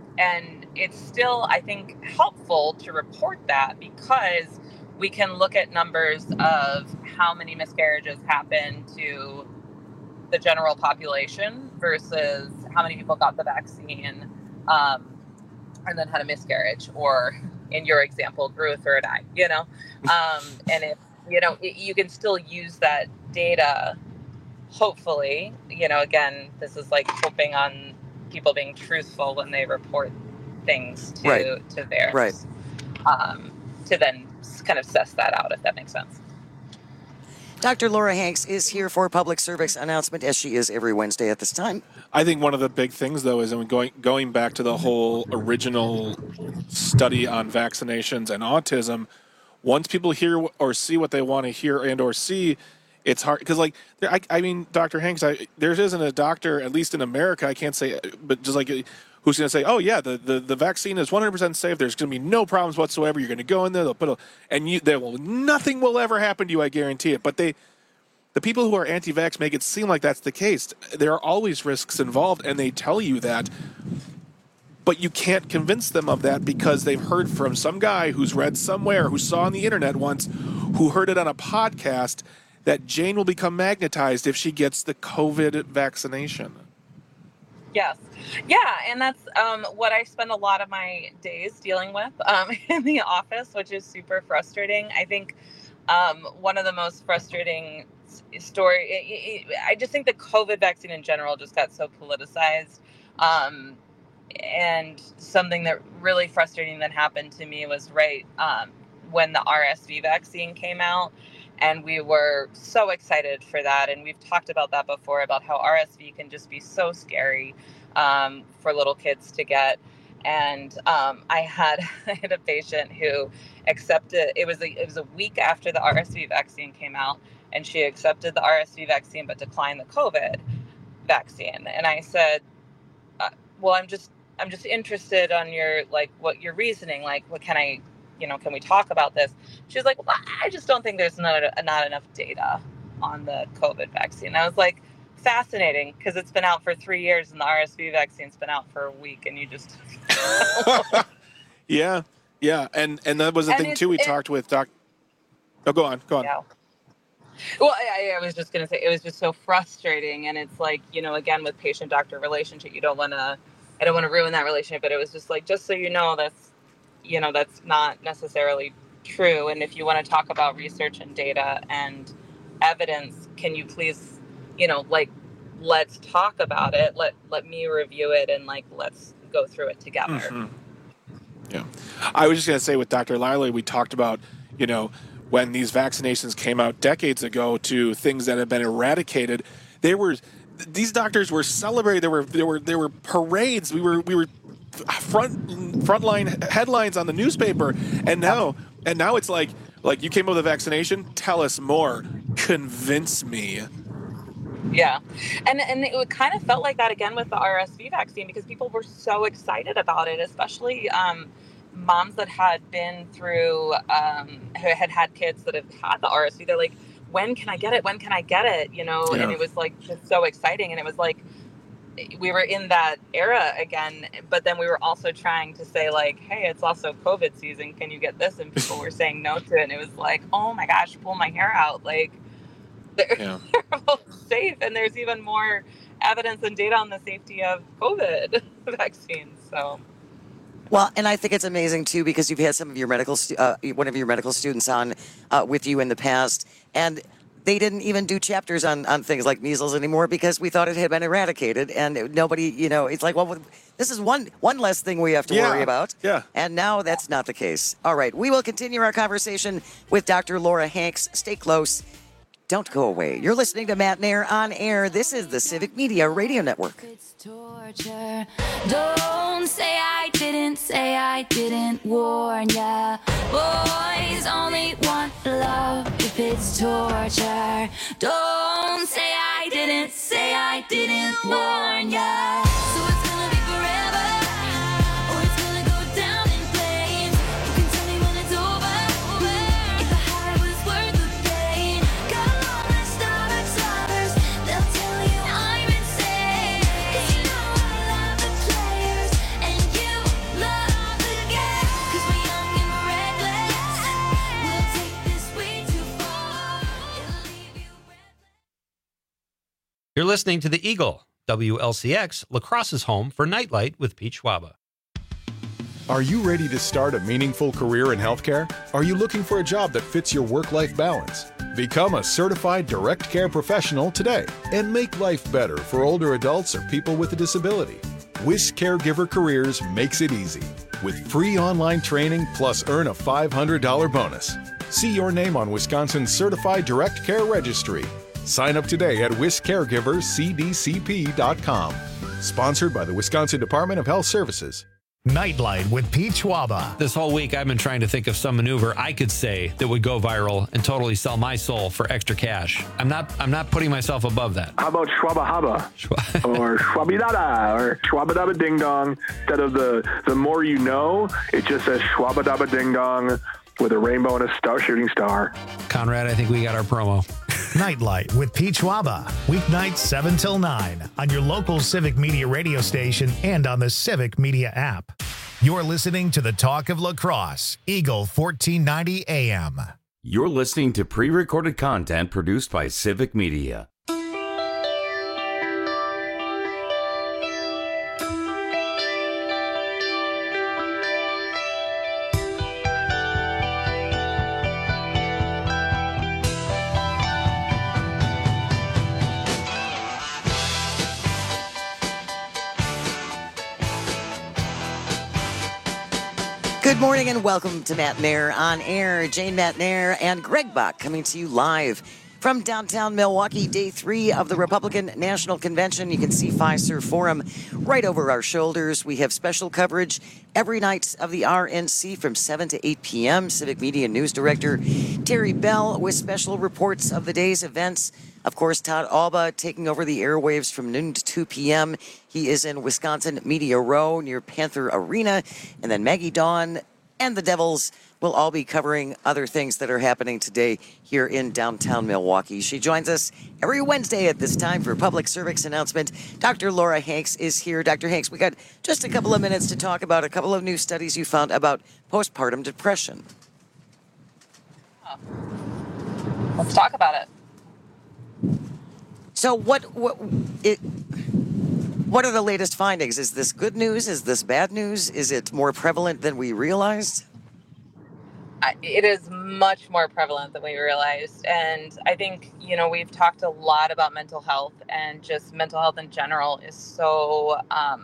And it's still, I think, helpful to report that because we can look at numbers of how many miscarriages happen to the general population versus how many people got the vaccine and then had a miscarriage, or in your example, grew a third eye, and if, you can still use that data, hopefully, again, this is like hoping on people being truthful when they report things to theirs, to then kind of suss that out, if that makes sense. Dr. Laura Hanks is here for a public service announcement, as she is every Wednesday at this time. I think one of the big things, though, is going back to the whole original study on vaccinations and autism. Once people hear or see what they want to hear and or see, it's hard because, I mean, Dr. Hanks, there isn't a doctor, at least in America, I can't say, but just like, who's going to say, oh yeah, the vaccine is 100% safe. There's going to be no problems whatsoever. You're going to go in there, they'll put nothing will ever happen to you. I guarantee it. But the people who are anti-vax make it seem like that's the case. There are always risks involved, and they tell you that. But you can't convince them of that because they've heard from some guy who's read somewhere, who saw on the internet once, who heard it on a podcast, that Jane will become magnetized if she gets the COVID vaccination. Yes. Yeah, and that's what I spend a lot of my days dealing with in the office, which is super frustrating. I think one of the most frustrating I just think the COVID vaccine in general just got so politicized. And something that really frustrating that happened to me was when the RSV vaccine came out. And we were so excited for that. And we've talked about that before, about how RSV can just be so scary for little kids to get. And I had a patient who accepted, it was a week after the RSV vaccine came out, and she accepted the RSV vaccine but declined the COVID vaccine. And I said, well, I'm just interested on your, what your reasoning, what can I, can we talk about this? She was like, well, I just don't think there's not enough data on the COVID vaccine. I was like, fascinating, because it's been out for 3 years and the RSV vaccine's been out for a week, and you just... Yeah. And that was the thing, too. We talked with Doc... Oh, go on. Yeah. Well, I was just going to say, it was just so frustrating. And it's like, again, with patient-doctor relationship, I don't want to ruin that relationship, but it was just like, just so you know, that's not necessarily true. And if you want to talk about research and data and evidence, can you please, let's talk about it. Let me review it, and let's go through it together. Mm-hmm. Yeah. I was just going to say, with Dr. Liley, we talked about, when these vaccinations came out decades ago to things that have been eradicated, these doctors were celebrated. There were parades. We were frontline headlines on the newspaper, and now it's like you came up with a vaccination. Tell us more. Convince me. Yeah, and it kind of felt like that again with the RSV vaccine, because people were so excited about it, especially moms that had been through who had kids that have had the RSV. They're like, when can I get it? When can I get it? And it was just so exciting, and it was like we were in that era again, but then we were also trying to say hey, it's also COVID season. Can you get this? And people were saying no to it. And it was like, oh my gosh, pull my hair out. They're both safe. And there's even more evidence and data on the safety of COVID vaccines. So. Well, and I think it's amazing too, because you've had some of your one of your medical students on with you in the past, and they didn't even do chapters on things like measles anymore because we thought it had been eradicated, and nobody, it's like, well, this is one less thing we have to worry about. Yeah. And now that's not the case. All right, we will continue our conversation with Dr. Laura Hanks. Stay close. Don't go away. You're listening to Matt Nair on Air. This is the Civic Media Radio Network. It's torture. Don't say I didn't warn ya. Boys only want love if it's torture. Don't say I didn't warn ya. So it's gonna be forever, or it's gonna go down in flames. You can tell me when it's over, if the high was worth the pain. Got a long list of ex-lovers, they'll tell you I'm insane. 'Cause you know I love the players, and you You're listening to The Eagle, WLCX, La Crosse's home for Nightlight with Pete Schwaba. Are you ready to start a meaningful career in healthcare? Are you looking for a job that fits your work-life balance? Become a certified direct care professional today and make life better for older adults or people with a disability. WIS Caregiver Careers makes it easy with free online training plus earn a $500 bonus. See your name on Wisconsin's Certified Direct Care Registry. Sign up today at wiscaregivercdcp.com. Sponsored by the Wisconsin Department of Health Services. Nightlight with Pete Schwaba. This whole week, I've been trying to think of some maneuver I could say that would go viral and totally sell my soul for extra cash. I'm not putting myself above that. How about Schwaba Haba? Or Schwabidada or Schwabadaba Ding Dong? Instead of the more you know, it just says Schwabadaba Ding Dong with a rainbow and a shooting star. Conrad, I think we got our promo. Nightlight with Pete Schwaba. Weeknights 7 till 9 on your local Civic Media radio station and on the Civic Media app. You're listening to the Talk of La Crosse, Eagle 1490 AM. You're listening to pre-recorded content produced by Civic Media. Good morning and welcome to Matt Nair on Air. Jane Matt Nair and Greg Bach coming to you live from downtown Milwaukee, day 3 of the Republican National Convention. You can see Fiserv Forum right over our shoulders. We have special coverage every night of the RNC from 7 to 8 p.m. Civic Media News Director Terry Bell with special reports of the day's events. Of course, Todd Alba taking over the airwaves from noon to 2 p.m. He is in Wisconsin Media Row near Panther Arena. And then Maggie Dawn and the Devils will all be covering other things that are happening today here in downtown Milwaukee. She joins us every Wednesday at this time for Public Service Announcement. Dr. Laura Hanks is here. Dr. Hanks, we got just a couple of minutes to talk about a couple of new studies you found about postpartum depression. Let's talk about it. So what are the latest findings? Is this good news? Is this bad news? Is it more prevalent than we realized? It is much more prevalent than we realized. And I think, we've talked a lot about mental health, and just mental health in general is so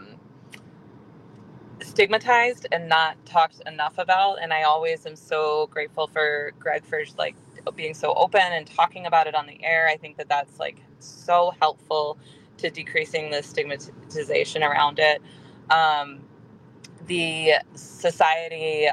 stigmatized and not talked enough about. And I always am so grateful for Greg for being so open and talking about it on the air. I think that that's so helpful to decreasing the stigmatization around it. The society,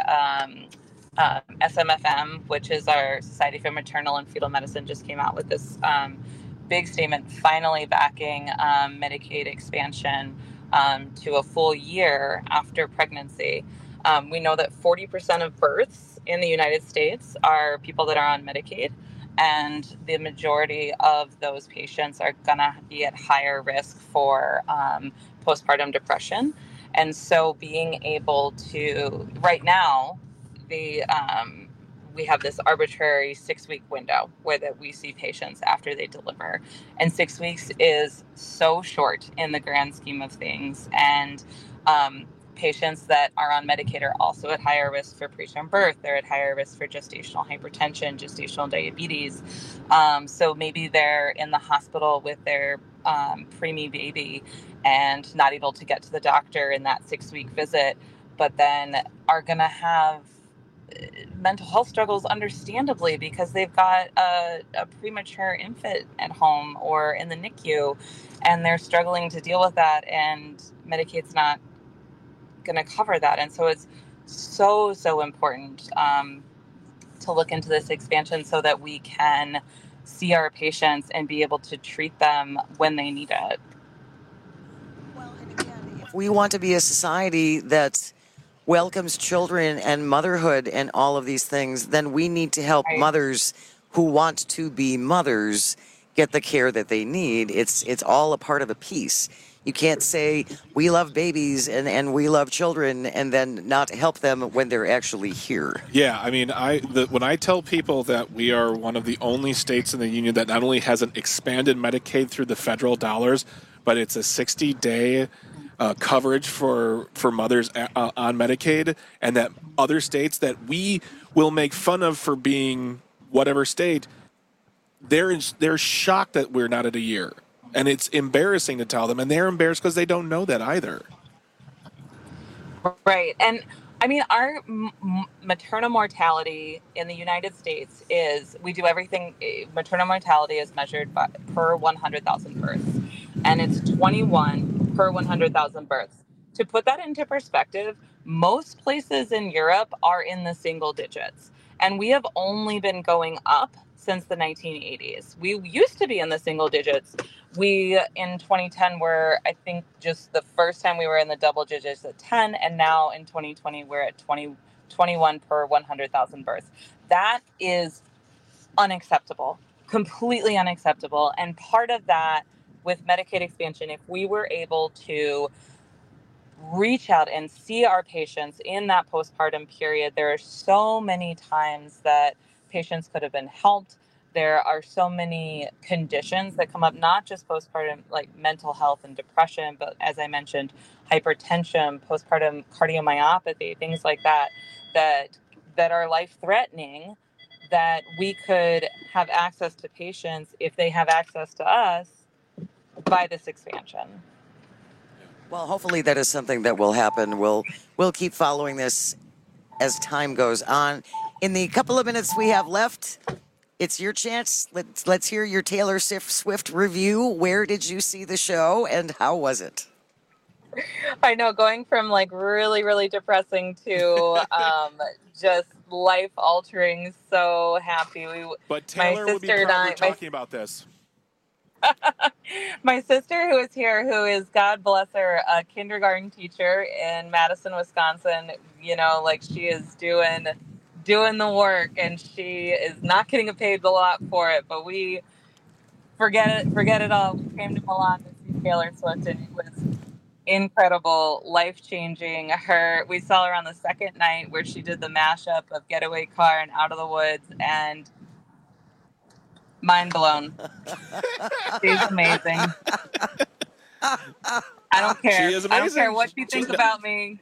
SMFM, which is our Society for Maternal and Fetal Medicine, just came out with this big statement finally backing Medicaid expansion to a full year after pregnancy. We know that 40% of births in the United States are people that are on Medicaid, and the majority of those patients are going to be at higher risk for postpartum depression. And so being able to, right now, we have this arbitrary 6-week window where that we see patients after they deliver. And 6 weeks is so short in the grand scheme of things. And patients that are on Medicaid are also at higher risk for preterm birth. They're at higher risk for gestational hypertension, gestational diabetes. So maybe they're in the hospital with their preemie baby and not able to get to the doctor in that 6-week visit, but then are going to have mental health struggles, understandably, because they've got a premature infant at home or in the NICU, and they're struggling to deal with that, and Medicaid's not going to cover that. And so it's so important to look into this expansion so that we can see our patients and be able to treat them when they need it. Well, and again, if we want to be a society that welcomes children and motherhood and all of these things, then we need to help mothers who want to be mothers get the care that they need. It's all a part of a piece. You can't say we love babies and we love children and then not help them when they're actually here. Yeah, I mean, when I tell people that we are one of the only states in the union that not only has an expanded Medicaid through the federal dollars, but it's a 60-day coverage for mothers on Medicaid, and that other states that we will make fun of for being whatever state, they're shocked that we're not at a year. And it's embarrassing to tell them, and they're embarrassed because they don't know that either. Right. And I mean, our maternal mortality in the United States is, we do everything, maternal mortality is measured per 100,000 births, and it's 21 per 100,000 births. To put that into perspective, most places in Europe are in the single digits, and we have only been going up since the 1980s. We used to be in the single digits. We, in 2010, were, I think, just the first time we were in the double digits at 10, and now in 2020, we're at 21 per 100,000 births. That is unacceptable, completely unacceptable. And part of that, with Medicaid expansion, if we were able to reach out and see our patients in that postpartum period, there are so many times that patients could have been helped. There are so many conditions that come up, not just postpartum, like mental health and depression, but as I mentioned, hypertension, postpartum cardiomyopathy, things like that, that are life-threatening, that we could have access to patients if they have access to us by this expansion. Well, hopefully that is something that will happen. We'll keep following this as time goes on. In the couple of minutes we have left, it's your chance. Let's hear your Taylor Swift review. Where did you see the show and how was it? I know, going from like really, really depressing to just life altering. So happy. But Taylor would be proud we're talking about this. My sister, who is here, who is, God bless her, a kindergarten teacher in Madison, Wisconsin, you know, like she is doing the work, and she is not getting paid a lot for it, but we forget it all. We came to Milan to see Taylor Swift, and it was incredible, life-changing. We saw her on the second night where she did the mashup of Getaway Car and Out of the Woods, and mind blown. She's amazing. I don't care. She is amazing. I don't care what you think about me.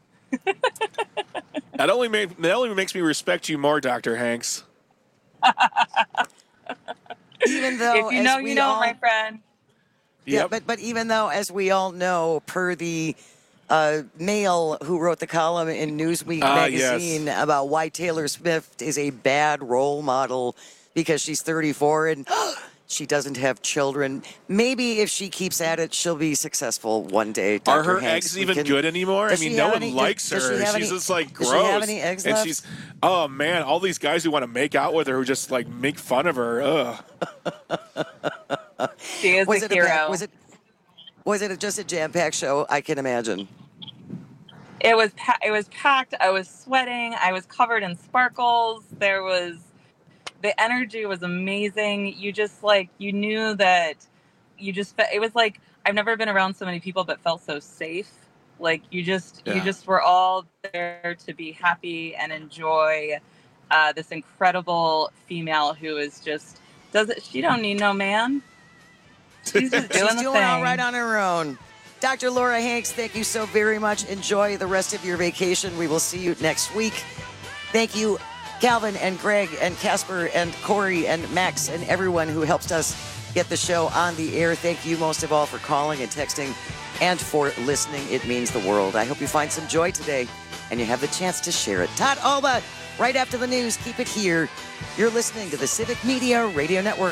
That only makes me respect you more, Dr. Hanks. Even though, if you know, you know, my friend. Yeah, yep. but even though, as we all know, per the male who wrote the column in Newsweek magazine about why Taylor Swift is a bad role model because she's 34 and she doesn't have children. Maybe if she keeps at it, she'll be successful one day. Dr. Are her Hanks, eggs even good anymore? I mean, no one likes her. She's just like gross. Does she have any eggs left? She's, oh man, all these guys who want to make out with her who just like make fun of her. Ugh. She is a hero. Was it just a jam-packed show? I can imagine. It was packed. I was sweating. I was covered in sparkles. The energy was amazing. You just you knew that it was like, I've never been around so many people but felt so safe. Like you just were all there to be happy and enjoy this incredible female who is just, she don't need no man. She's just doing She's doing all right on her own. Dr. Laura Hanks, thank you so very much. Enjoy the rest of your vacation. We will see you next week. Thank you, Calvin and Greg and Casper and Corey and Max and everyone who helped us get the show on the air. Thank you most of all for calling and texting and for listening. It means the world. I hope you find some joy today and you have the chance to share it. Todd Alba, right after the news. Keep it here. You're listening to the Civic Media Radio Network.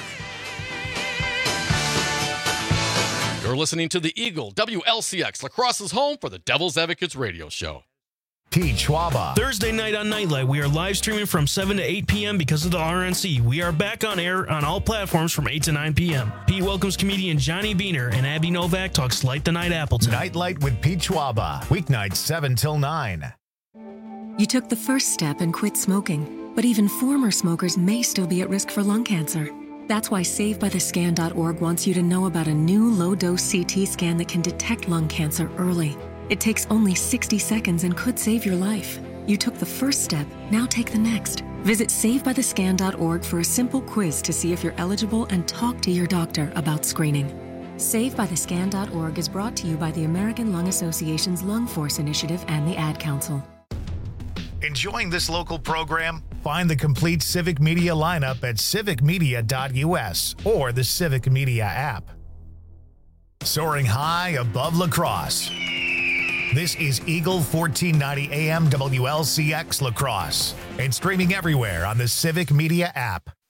You're listening to the Eagle, WLCX, La Crosse's home for the Devil's Advocates radio show. Pete Schwaba. Thursday night on Nightlight, we are live streaming from 7 to 8 p.m. because of the RNC. We are back on air on all platforms from 8 to 9 p.m. Pete welcomes comedian Johnny Beaner, and Abby Novak talks Light the Night Appleton. Nightlight with Pete Schwaba. Weeknights 7 till 9. You took the first step and quit smoking, but even former smokers may still be at risk for lung cancer. That's why SaveByTheScan.org wants you to know about a new low-dose CT scan that can detect lung cancer early. It takes only 60 seconds and could save your life. You took the first step, now take the next. Visit SaveByTheScan.org for a simple quiz to see if you're eligible and talk to your doctor about screening. SaveByTheScan.org is brought to you by the American Lung Association's Lung Force Initiative and the Ad Council. Enjoying this local program? Find the complete Civic Media lineup at civicmedia.us or the Civic Media app. Soaring high above La Crosse. This is Eagle 1490 AM WLCX La Crosse and streaming everywhere on the Civic Media app.